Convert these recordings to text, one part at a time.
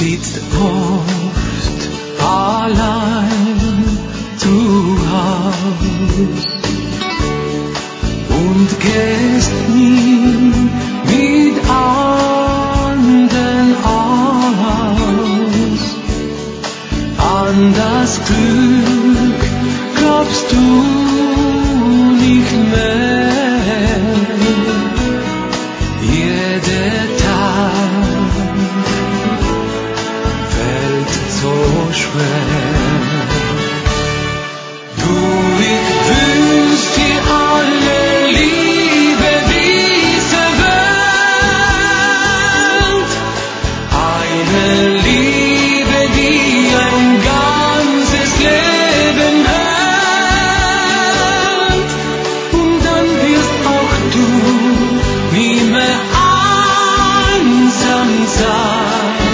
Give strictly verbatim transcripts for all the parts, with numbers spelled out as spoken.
sitzt oft allein zu Haus und gehst nie mit anderen aus. An das Glück glaubst du nicht mehr. Jeder Tag fällt so schwer. Du, ich wünsch dir alle Liebe dieser Welt. Eine Liebe, die ein ganzes Leben hält. Und dann wirst auch du nie mehr einsam sein.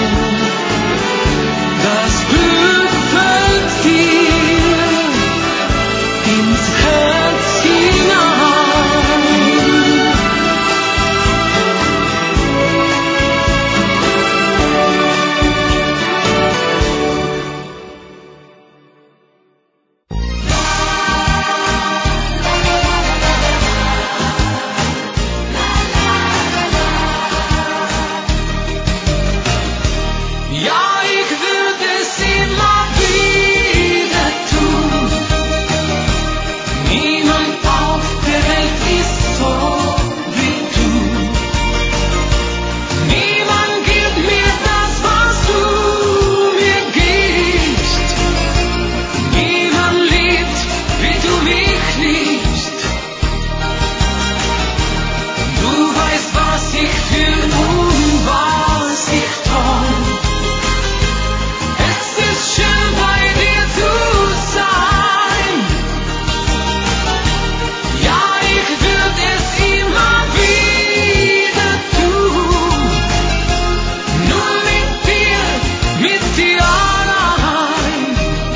Das Glück fällt dir ins Herz hinein. Ja, ich würde es immer wieder tun. Niemand auf der Welt ist so wie du. Niemand gibt mir das, was du mir gibst. Niemand liebt, wie du mich liebst. Du weißt, was ich fühl und was ich träum. Es ist schön, bei dir zu sein. Ja, ich würde es immer wieder tun. Nur mit dir, mit dir allein.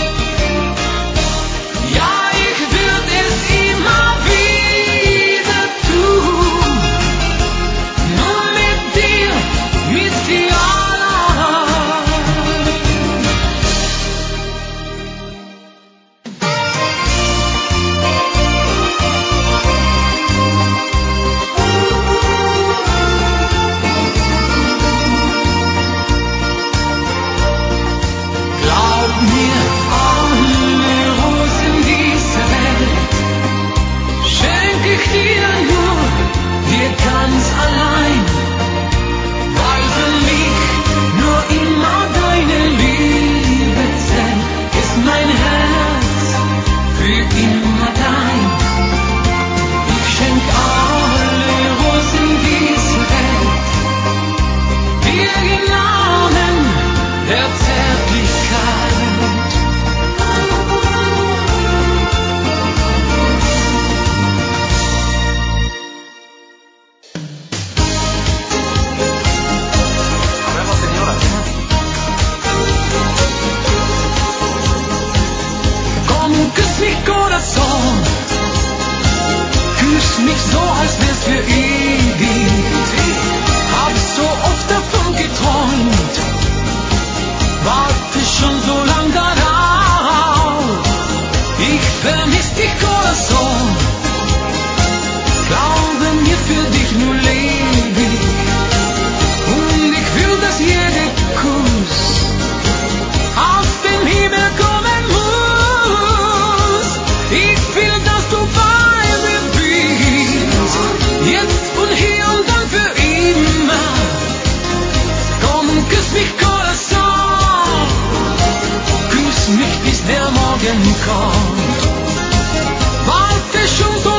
Ja, ich würde es immer wieder tun. Nur mit dir, mit dir allein. Glaub mir, alle Rosen dieser Welt schenk ich dir nur, dir ganz allein, weil für mich nur immer deine Liebe zählt, ist mein Herz für immer dein. Ich schenk alle Rosen dieser Welt dir im Namen der Zärtlichkeit. Komm, küss mich, Corazon. Küss mich so, als wär's für ewig. Hab so oft davon geträumt. Warte schon so lang darauf. Ich vermiss dich, Corazon. Glaube mir, für dich nur lebe ich. Und ich will, dass jeder Kuss aus dem Himmel kommen muss. Ich will, dass du bei mir bist. Jetzt und hier und dann für immer. Komm, küss mich, Corazon. Küss mich, bis der Morgen kommt. Warte schon so